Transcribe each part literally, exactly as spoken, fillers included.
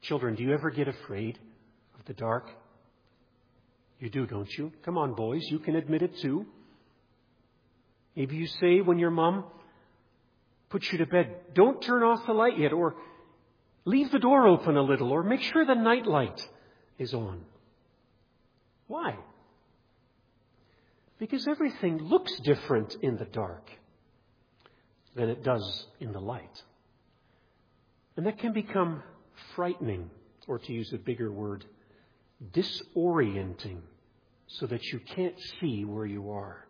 Children, do you ever get afraid of the dark? You do, don't you? Come on, boys, you can admit it too. Maybe you say when your mom puts you to bed, don't turn off the light yet, or leave the door open a little, or make sure the night light is on. Why? Because everything looks different in the dark than it does in the light. And that can become frightening, or to use a bigger word, disorienting, so that you can't see where you are.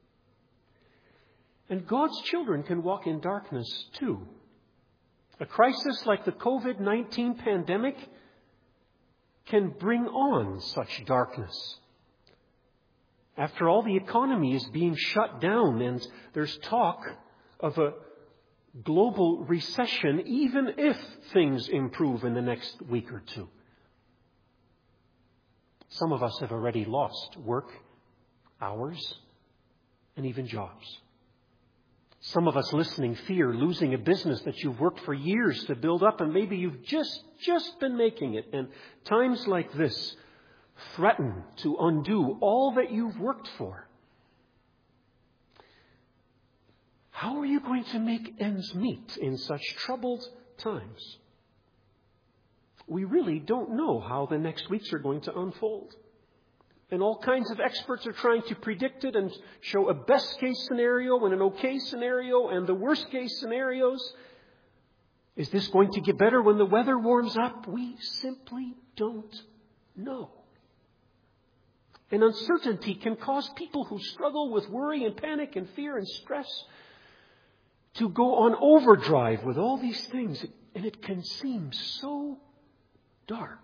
And God's children can walk in darkness too. A crisis like the covid nineteen pandemic can bring on such darkness. After all, the economy is being shut down, and there's talk of a global recession, even if things improve in the next week or two. Some of us have already lost work, hours, and even jobs. Some of us listening fear losing a business that you've worked for years to build up, and maybe you've just, just been making it. And times like this threaten to undo all that you've worked for. How are you going to make ends meet in such troubled times? We really don't know how the next weeks are going to unfold. And all kinds of experts are trying to predict it and show a best case scenario and an okay scenario and the worst case scenarios. Is this going to get better when the weather warms up? We simply don't know. And uncertainty can cause people who struggle with worry and panic and fear and stress to go on overdrive with all these things. And it can seem so dark.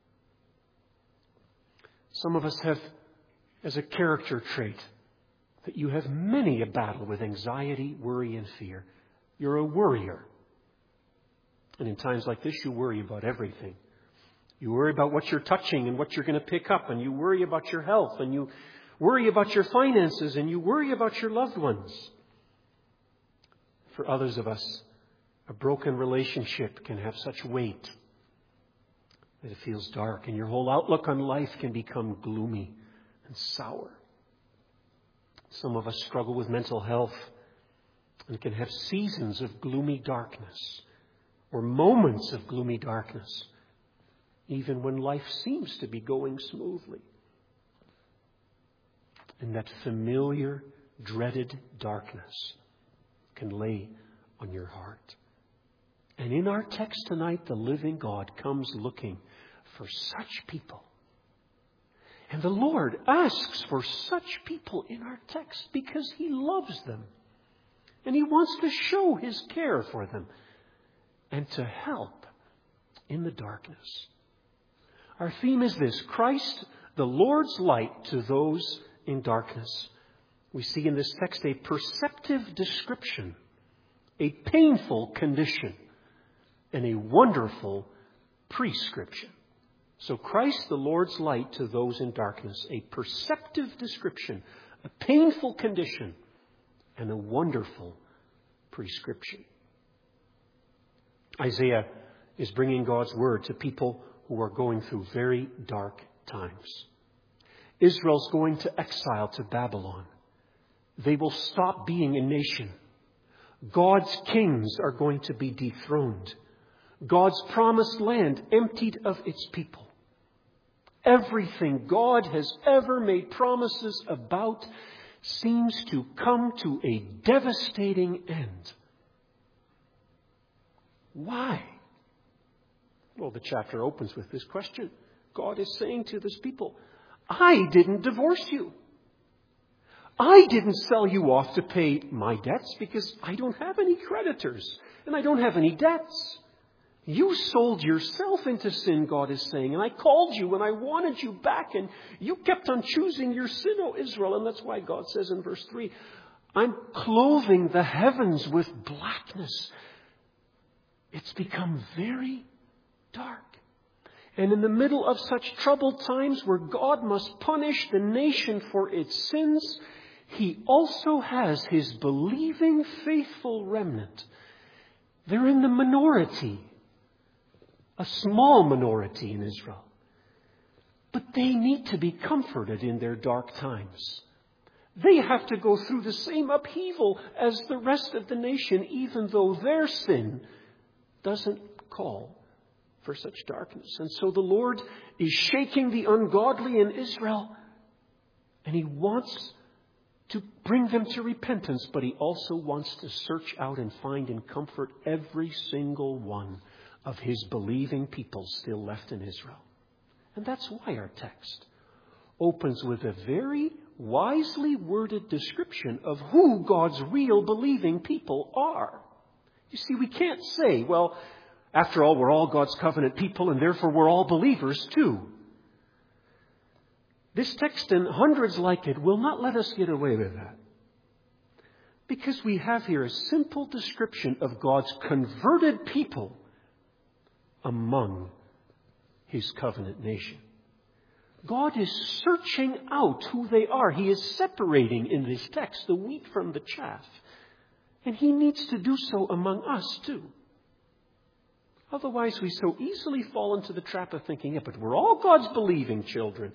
Some of us have, as a character trait, that you have many a battle with anxiety, worry, and fear. You're a worrier. And in times like this, you worry about everything. You worry about what you're touching and what you're going to pick up, and you worry about your health, and you worry about your finances, and you worry about your loved ones. For others of us, a broken relationship can have such weight that it feels dark, and your whole outlook on life can become gloomy and sour. Some of us struggle with mental health and can have seasons of gloomy darkness or moments of gloomy darkness, even when life seems to be going smoothly. And that familiar, dreaded darkness can lay on your heart. And in our text tonight, the living God comes looking for such people. And the Lord asks for such people in our text because He loves them. And He wants to show His care for them and to help in the darkness. Our theme is this: Christ, the Lord's light to those in darkness. We see in this text a perceptive description, a painful condition, and a wonderful prescription. So Christ, the Lord's light to those in darkness, a perceptive description, a painful condition, and a wonderful prescription. Isaiah is bringing God's word to people who are going through very dark times. Israel's going to exile to Babylon. They will stop being a nation. God's kings are going to be dethroned. God's promised land emptied of its people. Everything God has ever made promises about seems to come to a devastating end. Why? Well, the chapter opens with this question. God is saying to this people, I didn't divorce you. I didn't sell you off to pay my debts because I don't have any creditors and I don't have any debts. You sold yourself into sin, God is saying, and I called you and I wanted you back, and you kept on choosing your sin, O Israel. And that's why God says in verse three, I'm clothing the heavens with blackness. It's become very dark. And in the middle of such troubled times where God must punish the nation for its sins, He also has His believing, faithful remnant. They're in the minority a small minority in Israel. But they need to be comforted in their dark times. They have to go through the same upheaval as the rest of the nation, even though their sin doesn't call for such darkness. And so the Lord is shaking the ungodly in Israel, and He wants to bring them to repentance, but He also wants to search out and find and comfort every single one of His believing people still left in Israel. And that's why our text opens with a very wisely worded description of who God's real believing people are. You see, we can't say, well, after all, we're all God's covenant people and therefore we're all believers too. This text and hundreds like it will not let us get away with that. Because we have here a simple description of God's converted people among His covenant nation. God is searching out who they are. He is separating in this text the wheat from the chaff. And He needs to do so among us too. Otherwise, we so easily fall into the trap of thinking, yeah, but we're all God's believing children.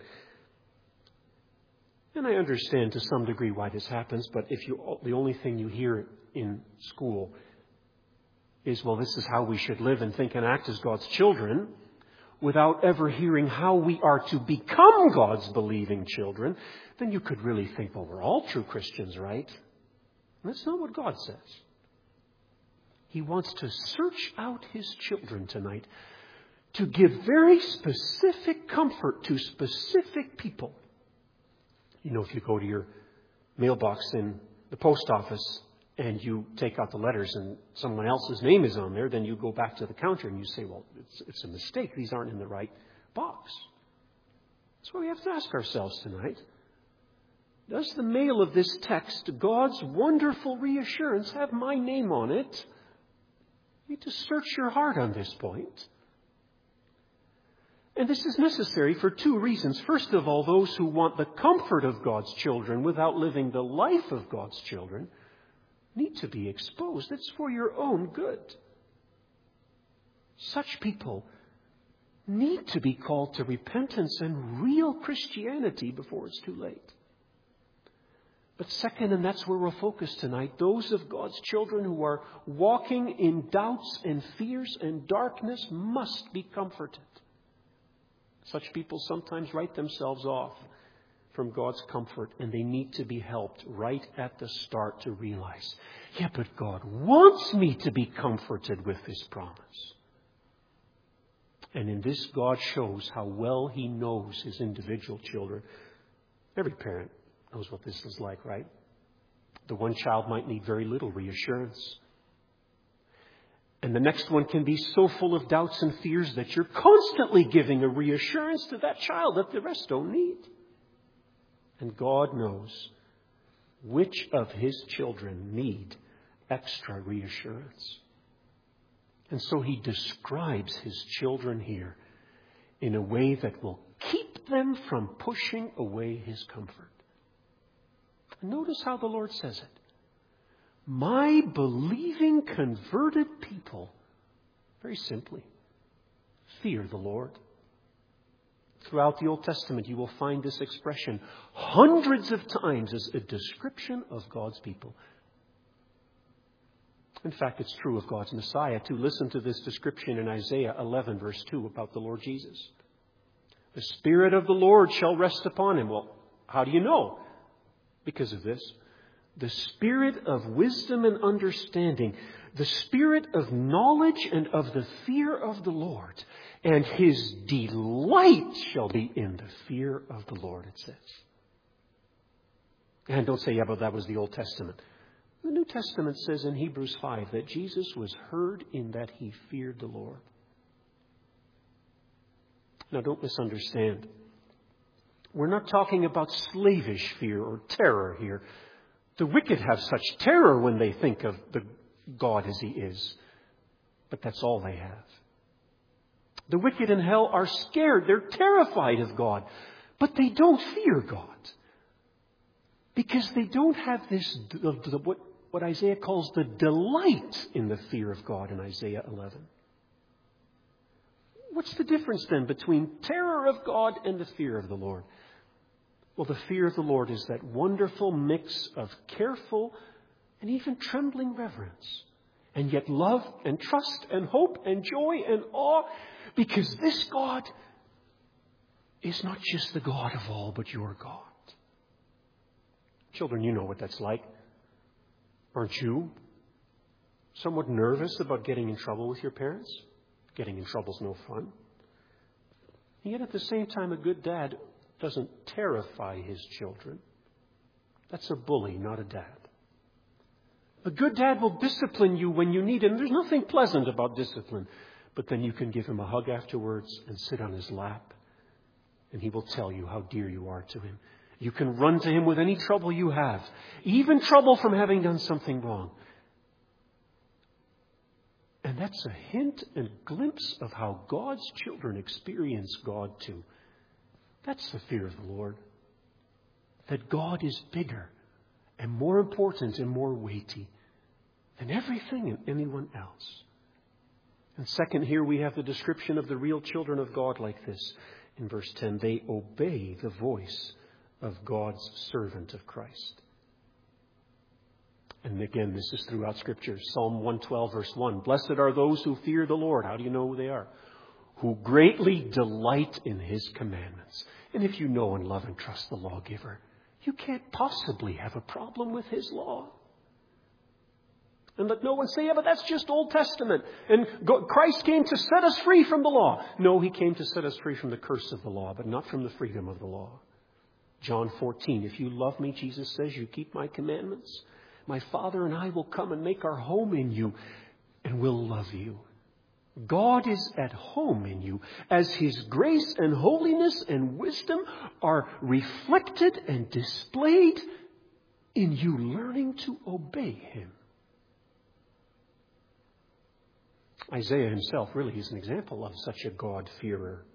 And I understand to some degree why this happens, but if you, the only thing you hear in school is, well, this is how we should live and think and act as God's children, without ever hearing how we are to become God's believing children, then you could really think, well, we're all true Christians, right? And that's not what God says. He wants to search out His children tonight to give very specific comfort to specific people. You know, if you go to your mailbox in the post office and you take out the letters and someone else's name is on there, then you go back to the counter and you say, well, it's, it's a mistake. These aren't in the right box. That's why we have to ask ourselves tonight. Does the mail of this text, God's wonderful reassurance, have my name on it? You need to search your heart on this point. And this is necessary for two reasons. First of all, those who want the comfort of God's children without living the life of God's children need to be exposed. It's for your own good. Such people need to be called to repentance and real Christianity before it's too late. But second, and that's where we'll focus tonight, those of God's children who are walking in doubts and fears and darkness must be comforted. Such people sometimes write themselves off from God's comfort, and they need to be helped right at the start to realize, yeah, but God wants me to be comforted with this promise. And in this, God shows how well He knows His individual children. Every parent knows what this is like, right? The one child might need very little reassurance. And the next one can be so full of doubts and fears that you're constantly giving a reassurance to that child that the rest don't need. And God knows which of His children need extra reassurance. And so He describes His children here in a way that will keep them from pushing away His comfort. And notice how the Lord says it. My believing, converted people, very simply, fear the Lord. Throughout the Old Testament, you will find this expression hundreds of times as a description of God's people. In fact, it's true of God's Messiah, too. Listen to this description in Isaiah eleven, verse two, about the Lord Jesus. The Spirit of the Lord shall rest upon Him. Well, how do you know? Because of this. The Spirit of wisdom and understanding, the Spirit of knowledge and of the fear of the Lord, and His delight shall be in the fear of the Lord, it says. And don't say, yeah, but that was the Old Testament. The New Testament says in Hebrews five that Jesus was heard in that He feared the Lord. Now, don't misunderstand. We're not talking about slavish fear or terror here. The wicked have such terror when they think of the God as He is. But that's all they have. The wicked in hell are scared. They're terrified of God. But they don't fear God. Because they don't have this, the, the, what, what Isaiah calls the delight in the fear of God in Isaiah eleven. What's the difference then between terror of God and the fear of the Lord? Well, the fear of the Lord is that wonderful mix of careful and even trembling reverence, and yet love and trust and hope and joy and awe, because this God is not just the God of all, but your God. Children, you know what that's like. Aren't you somewhat nervous about getting in trouble with your parents? Getting in trouble's no fun. And yet at the same time, a good dad doesn't terrify his children. That's a bully, not a dad. A good dad will discipline you when you need it. And there's nothing pleasant about discipline. But then you can give him a hug afterwards and sit on his lap. And he will tell you how dear you are to him. You can run to him with any trouble you have. Even trouble from having done something wrong. And that's a hint and glimpse of how God's children experience God too. That's the fear of the Lord. That God is bigger and more important and more weighty than everything and anyone else. And second, here we have the description of the real children of God like this. In verse ten, they obey the voice of God's servant of Christ. And again, this is throughout Scripture. Psalm one twelve, verse one. Blessed are those who fear the Lord. How do you know who they are? Who greatly delight in His commandments. And if you know and love and trust the lawgiver, you can't possibly have a problem with His law. And let no one say, yeah, but that's just Old Testament. And God, Christ came to set us free from the law. No, He came to set us free from the curse of the law, but not from the freedom of the law. John fourteen, if you love me, Jesus says, you keep my commandments. My Father and I will come and make our home in you, and will love you. God is at home in you as His grace and holiness and wisdom are reflected and displayed in you learning to obey Him. Isaiah himself really is an example of such a God-fearer.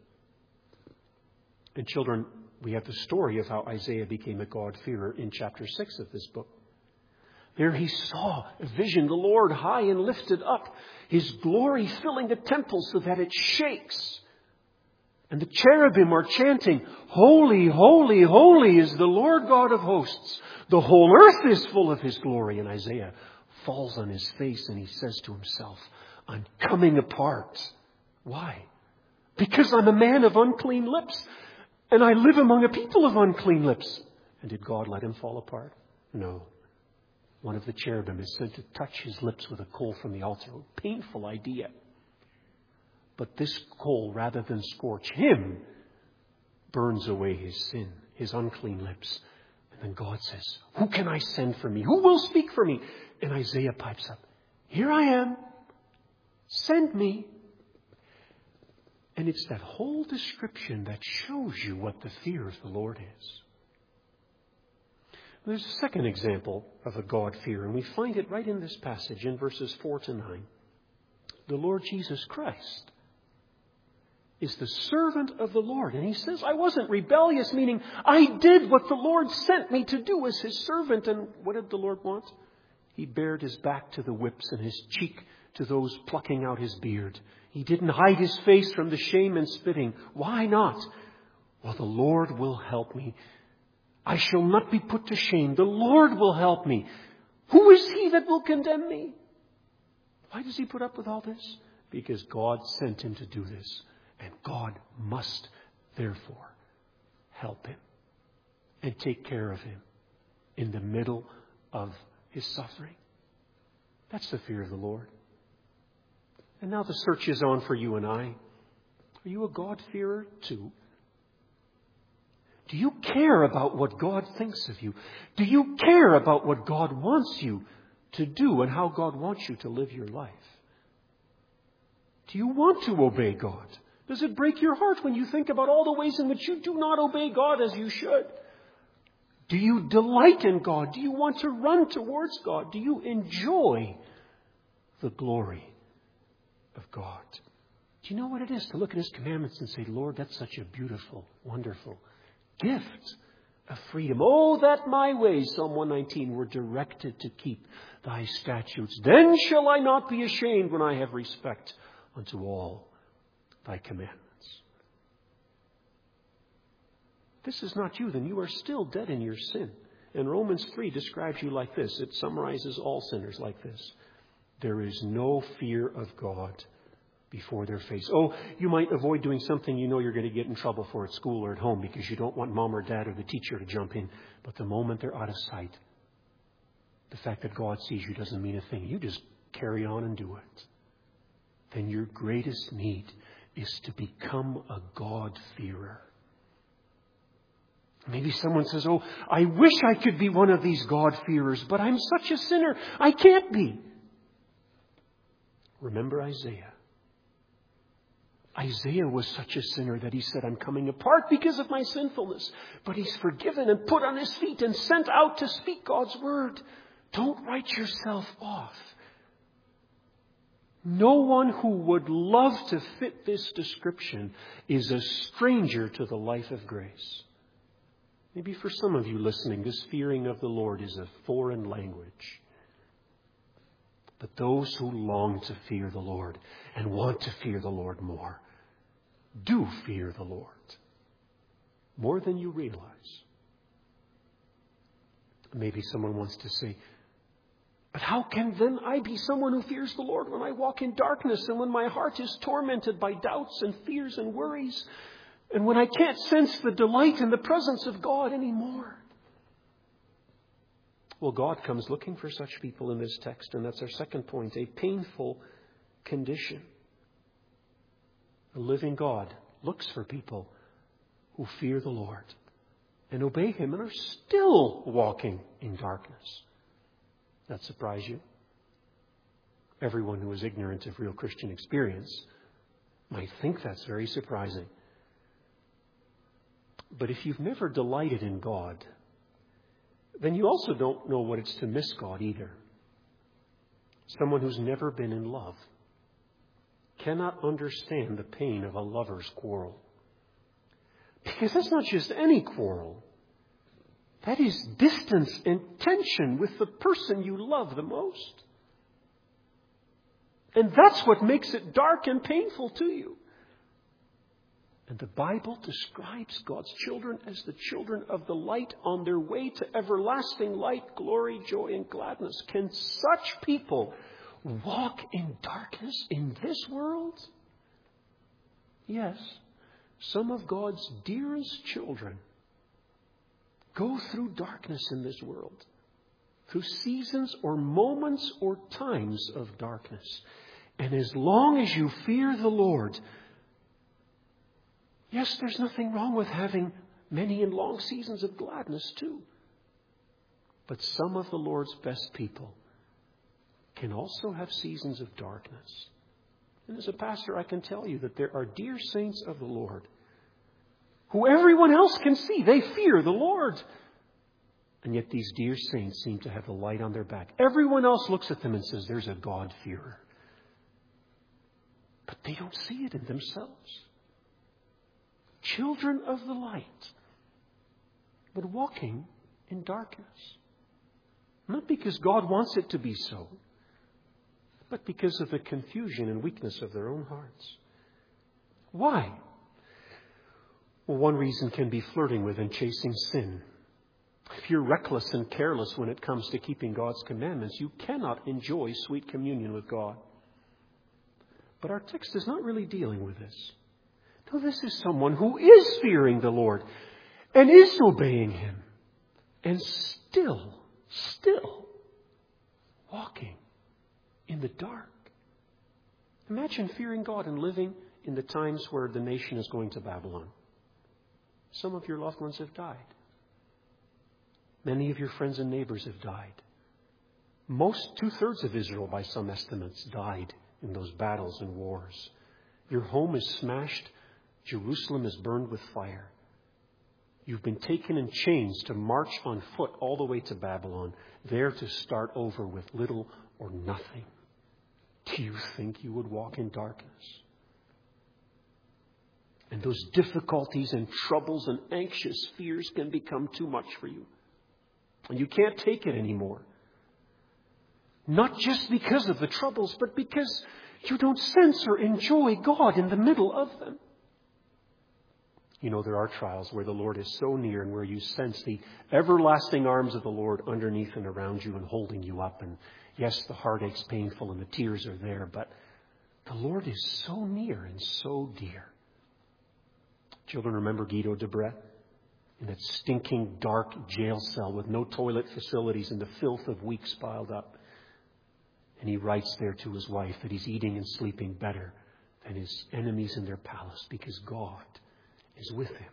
And children, we have the story of how Isaiah became a God-fearer in chapter six of this book. There he saw a vision, the Lord high and lifted up, His glory filling the temple so that it shakes. And the cherubim are chanting, Holy, holy, holy is the Lord God of hosts. The whole earth is full of His glory. And Isaiah falls on his face and he says to himself, I'm coming apart. Why? Because I'm a man of unclean lips. And I live among a people of unclean lips. And did God let him fall apart? No. One of the cherubim is sent to touch his lips with a coal from the altar. A painful idea. But this coal, rather than scorch him, burns away his sin, his unclean lips. And then God says, who can I send for me? Who will speak for me? And Isaiah pipes up, here I am. Send me. And it's that whole description that shows you what the fear of the Lord is. There's a second example of a God-fear, and we find it right in this passage in verses four to nine. The Lord Jesus Christ is the servant of the Lord. And He says, I wasn't rebellious, meaning I did what the Lord sent me to do as His servant. And what did the Lord want? He bared His back to the whips and His cheek to those plucking out His beard. He didn't hide His face from the shame and spitting. Why not? Well, the Lord will help me. I shall not be put to shame. The Lord will help me. Who is he that will condemn me? Why does He put up with all this? Because God sent Him to do this. And God must, therefore, help him and take care of him in the middle of his suffering. That's the fear of the Lord. And now the search is on for you and I. Are you a God-fearer too? Do you care about what God thinks of you? Do you care about what God wants you to do and how God wants you to live your life? Do you want to obey God? Does it break your heart when you think about all the ways in which you do not obey God as you should? Do you delight in God? Do you want to run towards God? Do you enjoy the glory of God? Do you know what it is to look at His commandments and say, Lord, that's such a beautiful, wonderful gift of freedom. Oh, that my ways, Psalm one nineteen, were directed to keep Thy statutes. Then shall I not be ashamed when I have respect unto all thy commandments. This is not you, then you are still dead in your sin. And Romans three describes you like this. It summarizes all sinners like this. There is no fear of God before their face. Oh, you might avoid doing something you know you're going to get in trouble for at school or at home because you don't want mom or dad or the teacher to jump in. But the moment they're out of sight, the fact that God sees you doesn't mean a thing. You just carry on and do it. Then your greatest need is to become a God-fearer. Maybe someone says, oh, I wish I could be one of these God-fearers, but I'm such a sinner. I can't be. Remember Isaiah. Isaiah was such a sinner that he said, I'm coming apart because of my sinfulness. But he's forgiven and put on his feet and sent out to speak God's word. Don't write yourself off. No one who would love to fit this description is a stranger to the life of grace. Maybe for some of you listening, this fearing of the Lord is a foreign language. But those who long to fear the Lord and want to fear the Lord more, do fear the Lord more than you realize. Maybe someone wants to say, but how can then I be someone who fears the Lord when I walk in darkness and when my heart is tormented by doubts and fears and worries and when I can't sense the delight in the presence of God anymore? Well, God comes looking for such people in this text, and that's our second point, a painful condition. The living God looks for people who fear the Lord and obey Him and are still walking in darkness. That surprise you? Everyone who is ignorant of real Christian experience might think that's very surprising. But if you've never delighted in God, then you also don't know what it's to miss God either. Someone who's never been in love cannot understand the pain of a lover's quarrel. Because that's not just any quarrel. That is distance and tension with the person you love the most. And that's what makes it dark and painful to you. And the Bible describes God's children as the children of the light on their way to everlasting light, glory, joy, and gladness. Can such people walk in darkness in this world? Yes, some of God's dearest children go through darkness in this world, through seasons or moments or times of darkness. And as long as you fear the Lord, yes, there's nothing wrong with having many and long seasons of gladness too. But some of the Lord's best people can also have seasons of darkness. And as a pastor, I can tell you that there are dear saints of the Lord who everyone else can see. They fear the Lord. And yet these dear saints seem to have the light on their back. Everyone else looks at them and says, there's a God-fearer. But they don't see it in themselves. Children of the light, but walking in darkness. Not because God wants it to be so, but because of the confusion and weakness of their own hearts. Why? Well, one reason can be flirting with and chasing sin. If you're reckless and careless when it comes to keeping God's commandments, you cannot enjoy sweet communion with God. But our text is not really dealing with this. No, this is someone who is fearing the Lord and is obeying Him and still, still walking in the dark. Imagine fearing God and living in the times where the nation is going to Babylon. Some of your loved ones have died. Many of your friends and neighbors have died. Most, two-thirds of Israel, by some estimates, died in those battles and wars. Your home is smashed. Jerusalem is burned with fire. You've been taken in chains to march on foot all the way to Babylon, there to start over with little or nothing. Do you think you would walk in darkness? And those difficulties and troubles and anxious fears can become too much for you. And you can't take it anymore. Not just because of the troubles, but because You don't sense or enjoy God in the middle of them. You know, there are trials where the Lord is so near and where you sense the everlasting arms of the Lord underneath and around you and holding you up. And yes, the heartache's painful and the tears are there, but the Lord is so near and so dear. Children, remember Guido de Brès? In that stinking, dark jail cell with no toilet facilities and the filth of weeks piled up. And he writes there to his wife that he's eating and sleeping better than his enemies in their palace because God is with him.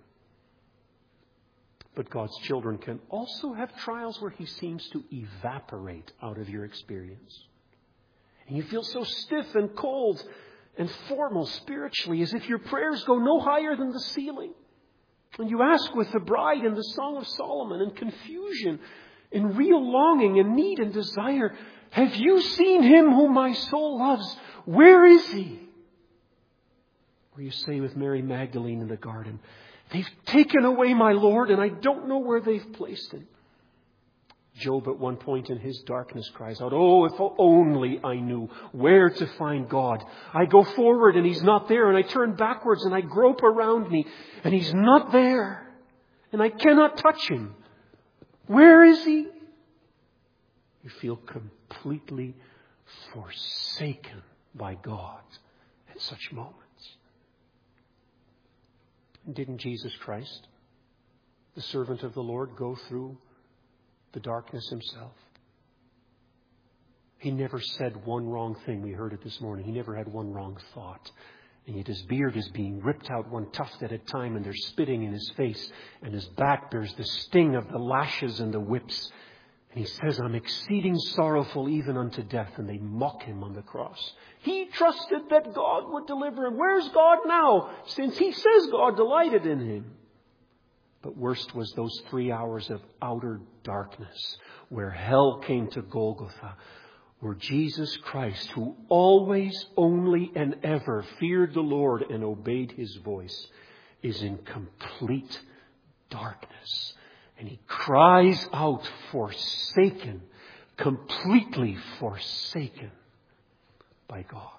But God's children can also have trials where he seems to evaporate out of your experience. And you feel so stiff and cold and formal spiritually, as if your prayers go no higher than the ceiling. And you ask with the bride in the Song of Solomon in confusion, in real longing and need and desire, have you seen him whom my soul loves? Where is he? Or you say with Mary Magdalene in the garden, they've taken away my Lord and I don't know where they've placed him. Job at one point in his darkness cries out, oh, if only I knew where to find God. I go forward and he's not there, and I turn backwards and I grope around me and he's not there, and I cannot touch him. Where is he? You feel completely forsaken by God at such moments. Didn't Jesus Christ, the servant of the Lord, go through the darkness himself? He never said one wrong thing. We heard it this morning. He never had one wrong thought. And yet his beard is being ripped out one tuft at a time, and they're spitting in his face, and his back bears the sting of the lashes and the whips. And he says, I'm exceeding sorrowful even unto death. And they mock him on the cross. He trusted that God would deliver him. Where's God now? Since he says God delighted in him. But worst was those three hours of outer darkness where hell came to Golgotha, where Jesus Christ, who always, only, and ever feared the Lord and obeyed his voice, is in complete darkness. And he cries out, forsaken, completely forsaken by God.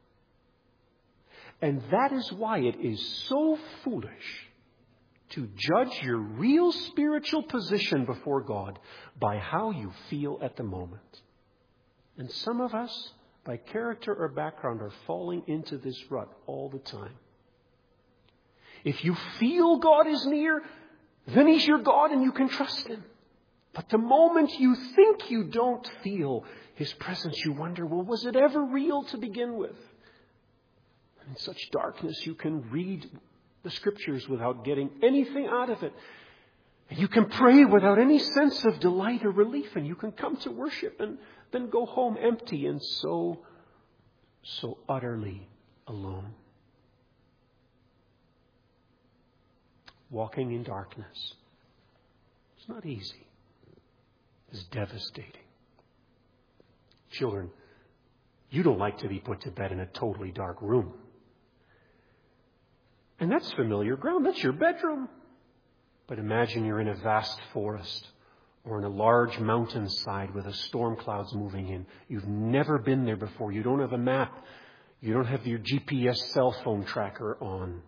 And that is why it is so foolish to judge your real spiritual position before God by how you feel at the moment. And some of us, by character or background, are falling into this rut all the time. If you feel God is near, then he's your God and you can trust him. But the moment you think you don't feel his presence, you wonder, well, was it ever real to begin with? And in such darkness, you can read the scriptures without getting anything out of it. And you can pray without any sense of delight or relief. And you can come to worship and then go home empty and so, so utterly alone. Walking in darkness. It's not easy. It's devastating. Children, you don't like to be put to bed in a totally dark room. And that's familiar ground. That's your bedroom. But imagine you're in a vast forest or in a large mountainside with the storm clouds moving in. You've never been there before. You don't have a map. You don't have your G P S cell phone tracker on.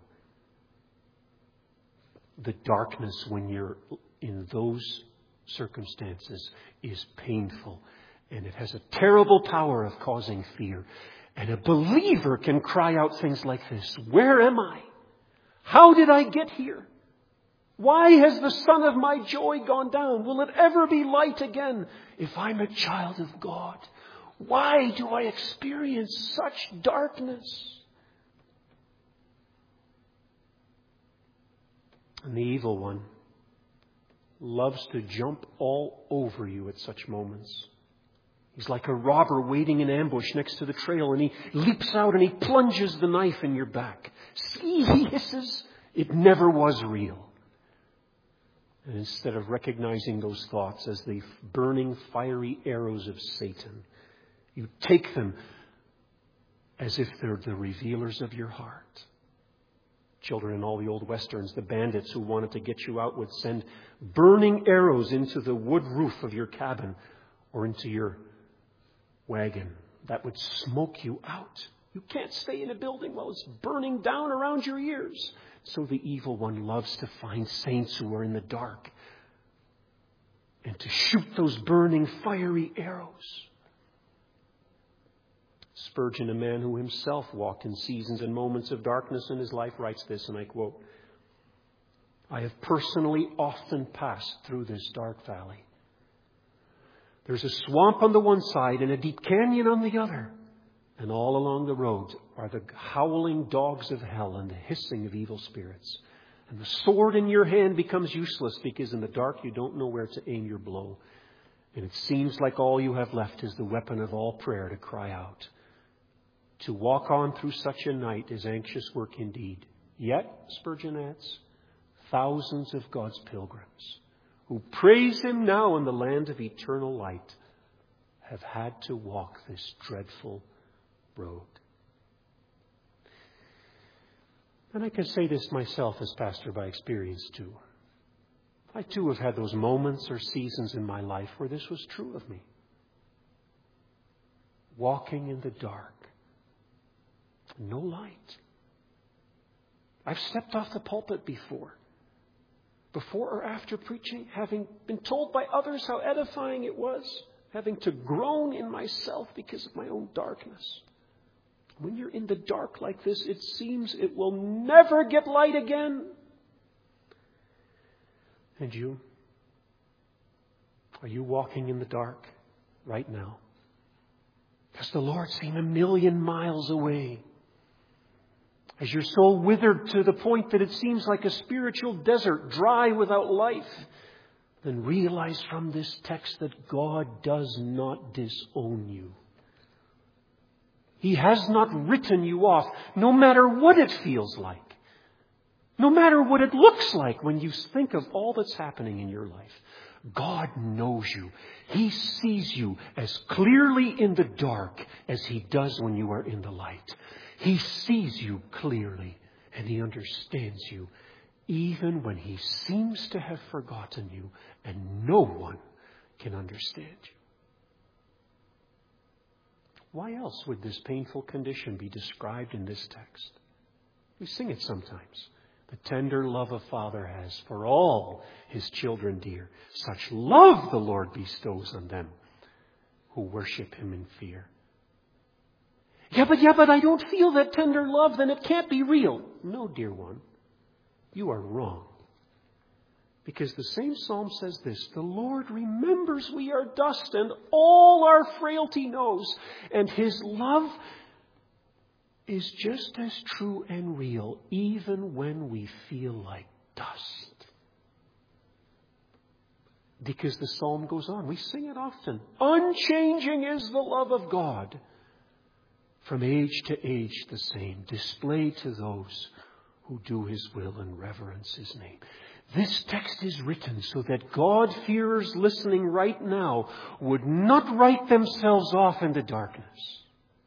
The darkness when you're in those circumstances is painful. And it has a terrible power of causing fear. And a believer can cry out things like this. Where am I? How did I get here? Why has the sun of my joy gone down? Will it ever be light again if I'm a child of God? Why do I experience such darkness? And the evil one loves to jump all over you at such moments. He's like a robber waiting in ambush next to the trail, and he leaps out and he plunges the knife in your back. See, he hisses, it never was real. And instead of recognizing those thoughts as the burning, fiery arrows of Satan, you take them as if they're the revealers of your heart. Children in all the old westerns, the bandits who wanted to get you out would send burning arrows into the wood roof of your cabin or into your wagon that would smoke you out You can't stay in a building while it's burning down around your ears. So the evil one loves to find saints who are in the dark and to shoot those burning, fiery arrows. Spurgeon, a man who himself walked in seasons and moments of darkness in his life, writes this, and I quote, "I have personally often passed through this dark valley. There's a swamp on the one side and a deep canyon on the other. And all along the road are the howling dogs of hell and the hissing of evil spirits. And the sword in your hand becomes useless because in the dark you don't know where to aim your blow. And it seems like all you have left is the weapon of all prayer to cry out. To walk on through such a night is anxious work indeed. Yet," Spurgeon adds, "thousands of God's pilgrims who praise Him now in the land of eternal light have had to walk this dreadful road." And I can say this myself as pastor by experience too. I too have had those moments or seasons in my life where this was true of me. Walking in the dark. No light. I've stepped off the pulpit before. Before or after preaching, having been told by others how edifying it was, having to groan in myself because of my own darkness. When you're in the dark like this, it seems it will never get light again. And you? Are you walking in the dark right now? Does the Lord seem a million miles away? As your soul withered to the point that it seems like a spiritual desert, dry without life, then realize from this text that God does not disown you. He has not written you off, no matter what it feels like. No matter what it looks like when you think of all that's happening in your life. God knows you. He sees you as clearly in the dark as He does when you are in the light. He sees you clearly and He understands you even when He seems to have forgotten you and no one can understand you. Why else would this painful condition be described in this text? We sing it sometimes. The tender love a father has for all his children dear. Such love the Lord bestows on them who worship Him in fear. Yeah, but, yeah, but I don't feel that tender love, then it can't be real. No, dear one, you are wrong. Because the same psalm says this, the Lord remembers we are dust and all our frailty knows. And His love is just as true and real even when we feel like dust. Because the psalm goes on, we sing it often. Unchanging is the love of God. From age to age the same, displayed to those who do His will and reverence His name. This text is written so that God-fearers listening right now would not write themselves off in the darkness.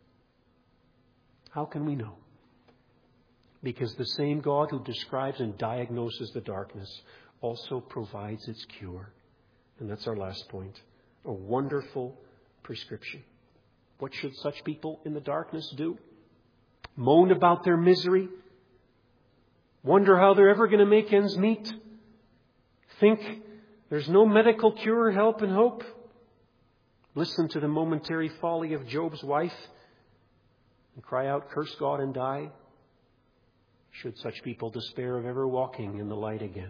How can we know? Because the same God who describes and diagnoses the darkness also provides its cure. And that's our last point. A wonderful prescription. What should such people in the darkness do? Moan about their misery? Wonder how they're ever going to make ends meet? Think there's no medical cure, help, and hope? Listen to the momentary folly of Job's wife and cry out, curse God and die? Should such people despair of ever walking in the light again?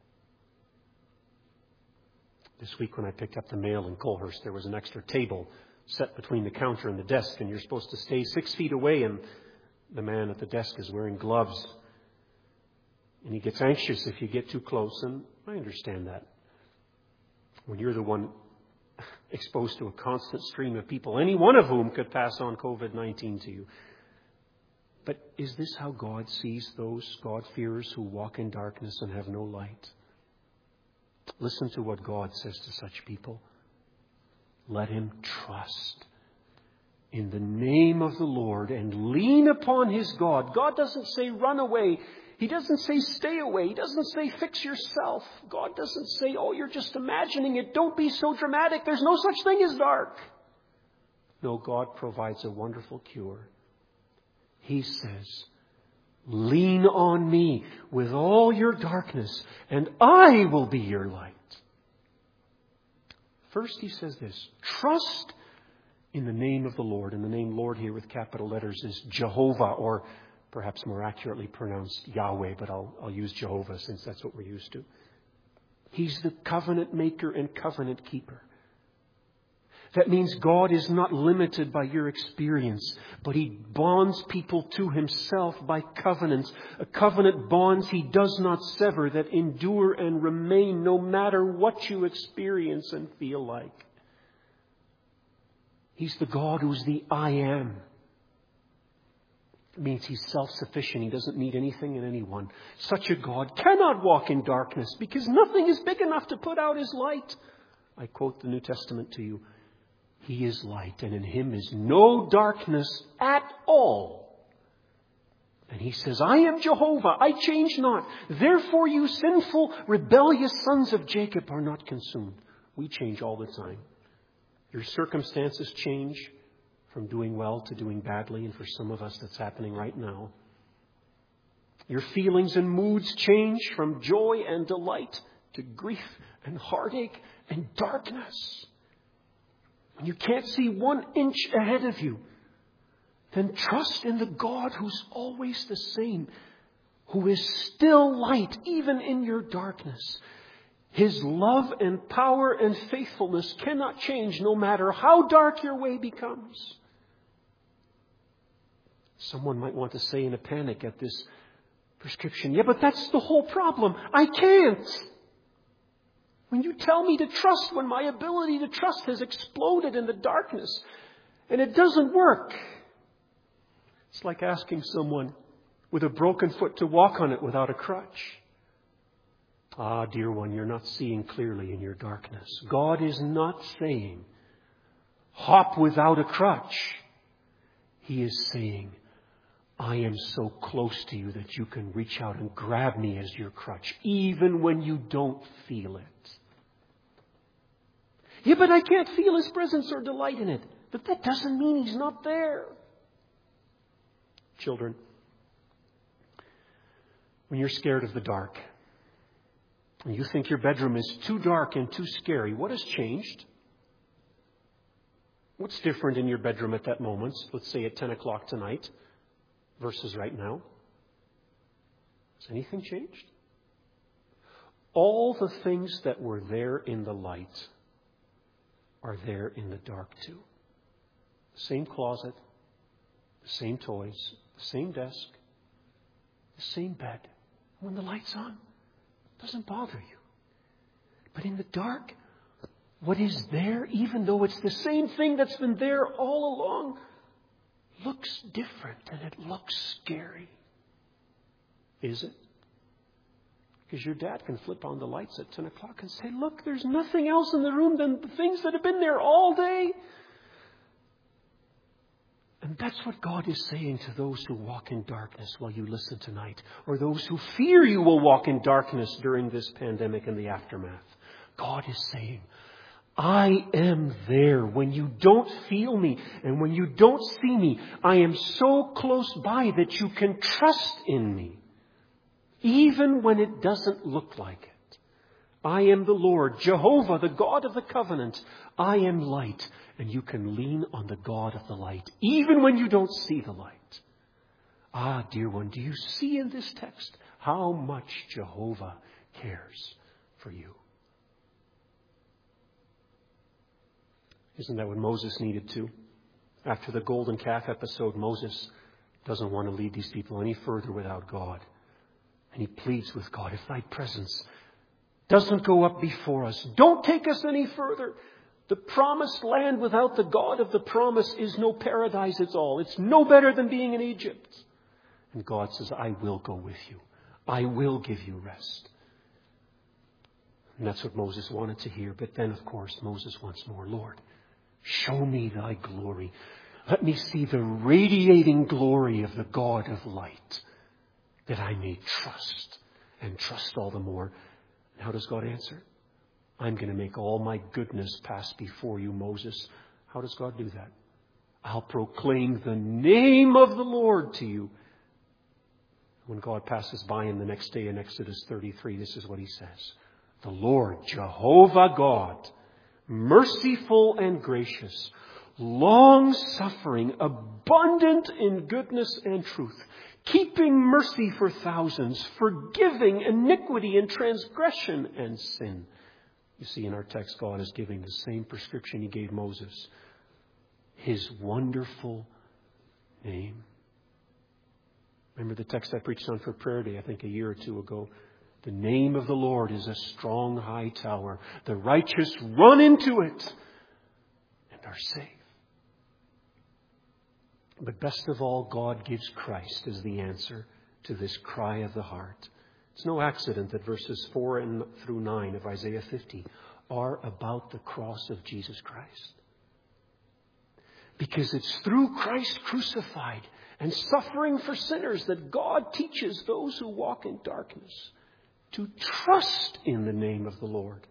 This week when I picked up the mail in Colhurst, there was an extra table set between the counter and the desk, and you're supposed to stay six feet away, and the man at the desk is wearing gloves. And he gets anxious if you get too close, and I understand that. When you're the one exposed to a constant stream of people, any one of whom could pass on covid nineteen to you. But is this how God sees those God-fearers who walk in darkness and have no light? Listen to what God says to such people. Let him trust in the name of the Lord and lean upon his God. God doesn't say run away. He doesn't say stay away. He doesn't say fix yourself. God doesn't say, oh, you're just imagining it. Don't be so dramatic. There's no such thing as dark. No, God provides a wonderful cure. He says, lean on me with all your darkness, and I will be your light. First, he says this, trust in the name of the Lord. And the name Lord here with capital letters is Jehovah, or perhaps more accurately pronounced Yahweh, but I'll, I'll use Jehovah since that's what we're used to. He's the covenant maker and covenant keeper. That means God is not limited by your experience, but He bonds people to Himself by covenants. A covenant bonds He does not sever, that endure and remain no matter what you experience and feel like. He's the God who's the I am. It means He's self-sufficient. He doesn't need anything and anyone. Such a God cannot walk in darkness because nothing is big enough to put out His light. I quote the New Testament to you. He is light, and in Him is no darkness at all. And He says, I am Jehovah, I change not. Therefore you sinful, rebellious sons of Jacob are not consumed. We change all the time. Your circumstances change from doing well to doing badly, and for some of us that's happening right now. Your feelings and moods change from joy and delight to grief and heartache and darkness. When you can't see one inch ahead of you, then trust in the God who's always the same, who is still light even in your darkness. His love and power and faithfulness cannot change no matter how dark your way becomes. Someone might want to say in a panic at this prescription, yeah, but that's the whole problem. I can't. When you tell me to trust, when my ability to trust has exploded in the darkness and it doesn't work. It's like asking someone with a broken foot to walk on it without a crutch. Ah, dear one, you're not seeing clearly in your darkness. God is not saying, hop without a crutch. He is saying, I am so close to you that you can reach out and grab me as your crutch, even when you don't feel it. Yeah, but I can't feel His presence or delight in it. But that doesn't mean He's not there. Children, when you're scared of the dark, and you think your bedroom is too dark and too scary, what has changed? What's different in your bedroom at that moment? Let's say at ten o'clock tonight versus right now. Has anything changed? All the things that were there in the light are there in the dark too. The same closet, the same toys, the same desk, the same bed. When the light's on, it doesn't bother you. But in the dark, what is there, even though it's the same thing that's been there all along, looks different and it looks scary. Is it? Because your dad can flip on the lights at ten o'clock and say, look, there's nothing else in the room than the things that have been there all day. And that's what God is saying to those who walk in darkness while you listen tonight, or those who fear you will walk in darkness during this pandemic and the aftermath. God is saying, I am there when you don't feel me and when you don't see me. I am so close by that you can trust in me, even when it doesn't look like it. I am the Lord, Jehovah, the God of the covenant. I am light, and you can lean on the God of the light, even when you don't see the light. Ah, dear one, do you see in this text how much Jehovah cares for you? Isn't that what Moses needed to? After the golden calf episode, Moses doesn't want to lead these people any further without God. And he pleads with God, if thy presence doesn't go up before us, don't take us any further. The promised land without the God of the promise is no paradise at all. It's no better than being in Egypt. And God says, I will go with you. I will give you rest. And that's what Moses wanted to hear. But then, of course, Moses wants more. Lord, show me thy glory. Let me see the radiating glory of the God of light, that I may trust and trust all the more. And how does God answer? I'm going to make all my goodness pass before you, Moses. How does God do that? I'll proclaim the name of the Lord to you. When God passes by him the next day in Exodus thirty-three, this is what he says. The Lord, Jehovah God, merciful and gracious, long-suffering, abundant in goodness and truth, keeping mercy for thousands, forgiving iniquity and transgression and sin. You see, in our text, God is giving the same prescription he gave Moses. His wonderful name. Remember the text I preached on for prayer day, I think a year or two ago. The name of the Lord is a strong high tower. The righteous run into it and are safe. But best of all, God gives Christ as the answer to this cry of the heart. It's no accident that verses four and through nine of Isaiah fifty are about the cross of Jesus Christ. Because it's through Christ crucified and suffering for sinners that God teaches those who walk in darkness to trust in the name of the Lord.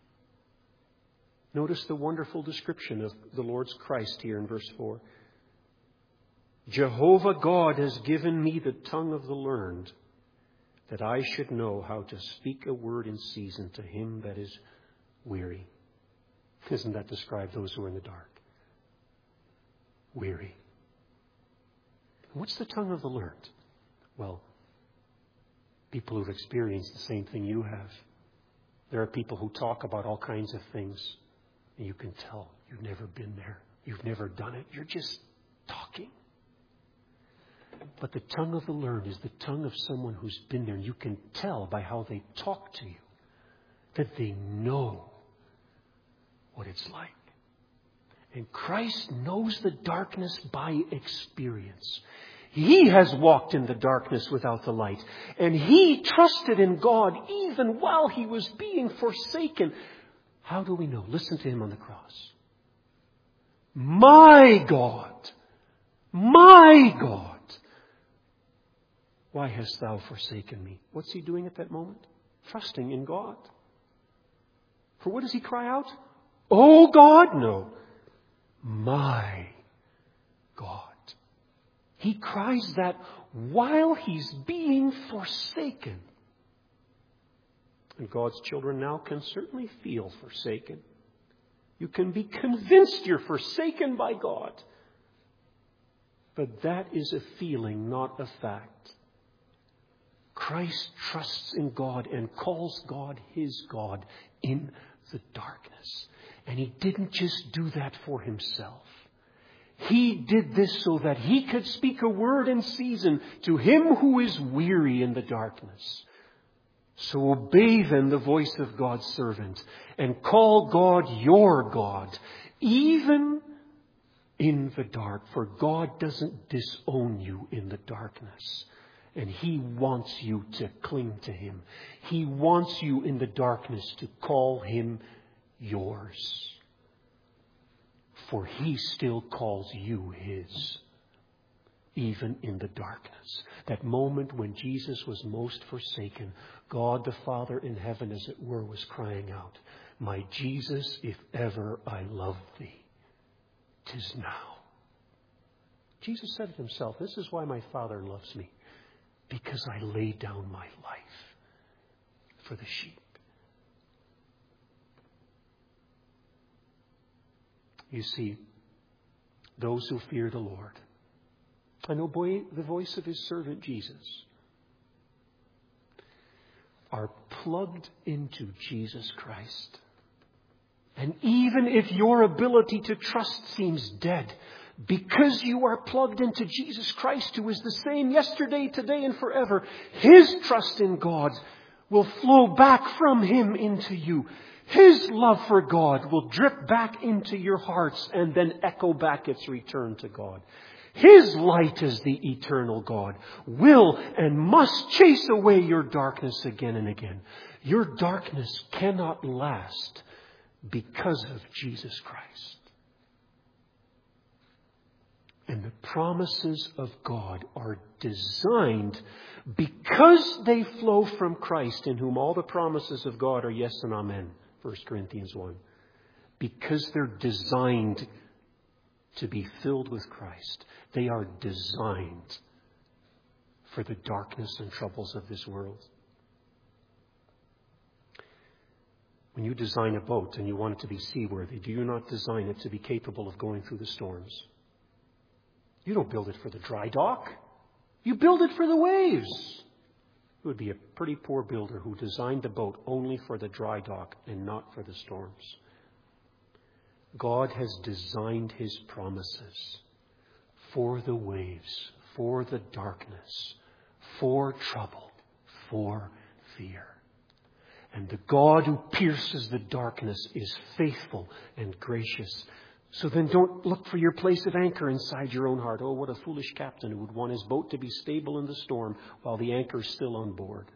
Notice the wonderful description of the Lord's Christ here in verse four. Jehovah God has given me the tongue of the learned, that I should know how to speak a word in season to him that is weary. Doesn't that describe those who are in the dark? Weary. What's the tongue of the learned? Well, people who've experienced the same thing you have. There are people who talk about all kinds of things, and you can tell you've never been there. You've never done it. You're just talking. But the tongue of the learned is the tongue of someone who's been there. And you can tell by how they talk to you that they know what it's like. And Christ knows the darkness by experience. He has walked in the darkness without the light. And he trusted in God even while he was being forsaken. How do we know? Listen to him on the cross. My God, my God, why hast thou forsaken me? What's he doing at that moment? Trusting in God. For what does he cry out? Oh God, no. My God. He cries that while he's being forsaken. And God's children now can certainly feel forsaken. You can be convinced you're forsaken by God. But that is a feeling, not a fact. Christ trusts in God and calls God his God in the darkness. And he didn't just do that for himself. He did this so that he could speak a word in season to him who is weary in the darkness. So obey then the voice of God's servant and call God your God, even in the dark. For God doesn't disown you in the darkness. And he wants you to cling to him. He wants you in the darkness to call him yours. For he still calls you his, even in the darkness. That moment when Jesus was most forsaken, God the Father in heaven, as it were, was crying out, my Jesus, if ever I loved thee, 'tis now. Jesus said it himself, this is why my Father loves me, because I lay down my life for the sheep. You see, those who fear the Lord and obey the voice of his servant Jesus are plugged into Jesus Christ. And even if your ability to trust seems dead, because you are plugged into Jesus Christ, who is the same yesterday, today, and forever, his trust in God will flow back from him into you. His love for God will drip back into your hearts and then echo back its return to God. His light as the eternal God will and must chase away your darkness again and again. Your darkness cannot last because of Jesus Christ. And the promises of God are designed because they flow from Christ, in whom all the promises of God are yes and amen. First Corinthians one. Because they're designed to be filled with Christ. They are designed for the darkness and troubles of this world. When you design a boat and you want it to be seaworthy, do you not design it to be capable of going through the storms? You don't build it for the dry dock. You build it for the waves. It would be a pretty poor builder who designed the boat only for the dry dock and not for the storms. God has designed His promises for the waves, for the darkness, for trouble, for fear. And the God who pierces the darkness is faithful and gracious. So then don't look for your place of anchor inside your own heart. Oh, what a foolish captain who would want his boat to be stable in the storm while the anchor is still on board.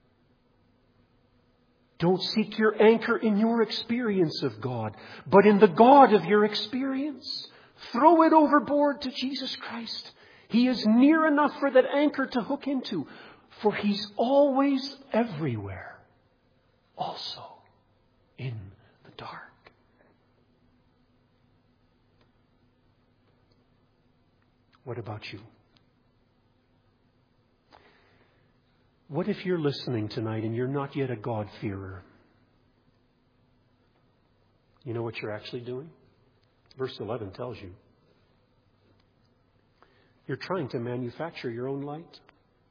Don't seek your anchor in your experience of God, but in the God of your experience. Throw it overboard to Jesus Christ. He is near enough for that anchor to hook into, for He's always everywhere, also in the dark. What about you? What if you're listening tonight and you're not yet a God-fearer? You know what you're actually doing? Verse eleven tells you. You're trying to manufacture your own light.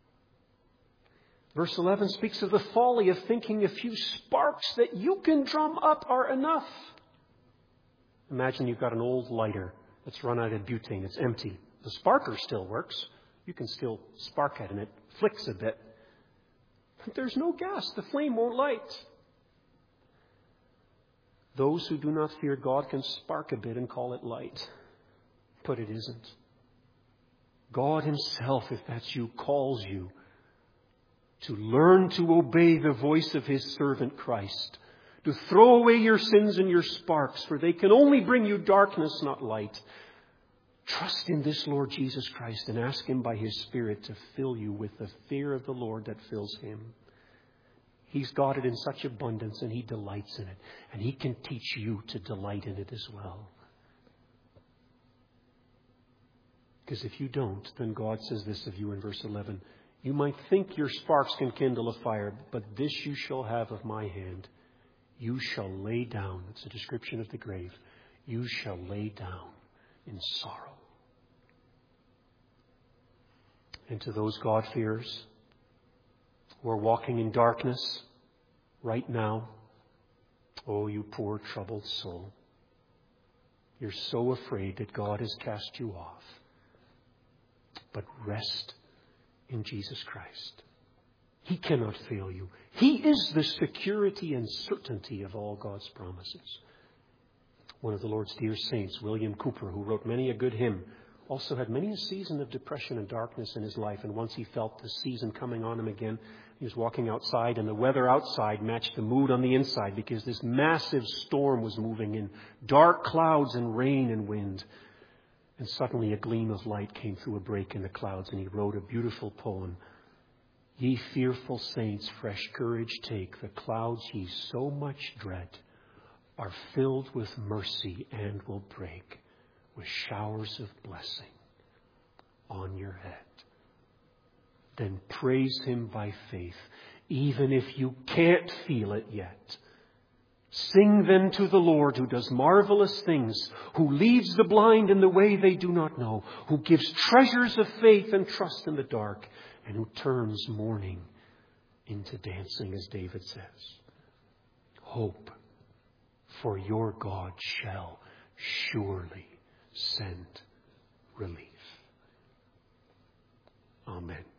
Verse eleven speaks of the folly of thinking a few sparks that you can drum up are enough. Imagine you've got an old lighter that's run out of butane. It's empty. The sparker still works. You can still spark it and it flicks a bit. But there's no gas. The flame won't light. Those who do not fear God can spark a bit and call it light. But it isn't. God Himself, if that's you, calls you to learn to obey the voice of His servant Christ. To throw away your sins and your sparks, for they can only bring you darkness, not light. Trust in this Lord Jesus Christ and ask Him by His Spirit to fill you with the fear of the Lord that fills Him. He's got it in such abundance and He delights in it. And He can teach you to delight in it as well. Because if you don't, then God says this of you in verse eleven. You might think your sparks can kindle a fire, but this you shall have of my hand. You shall lay down. It's a description of the grave. You shall lay down in sorrow. And to those God-fearers who are walking in darkness right now, oh, you poor troubled soul. You're so afraid that God has cast you off. But rest in Jesus Christ. He cannot fail you. He is the security and certainty of all God's promises. One of the Lord's dear saints, William Cooper, who wrote many a good hymn, also had many a season of depression and darkness in his life. And once he felt the season coming on him again, he was walking outside, and the weather outside matched the mood on the inside because this massive storm was moving in, dark clouds and rain and wind. And suddenly a gleam of light came through a break in the clouds, and he wrote a beautiful poem. Ye fearful saints, fresh courage take. The clouds ye so much dread are filled with mercy and will break with showers of blessing on your head. Then praise Him by faith, even if you can't feel it yet. Sing then to the Lord, who does marvelous things, who leads the blind in the way they do not know, who gives treasures of faith and trust in the dark, and who turns mourning into dancing, as David says. Hope, for your God shall surely send relief. Amen.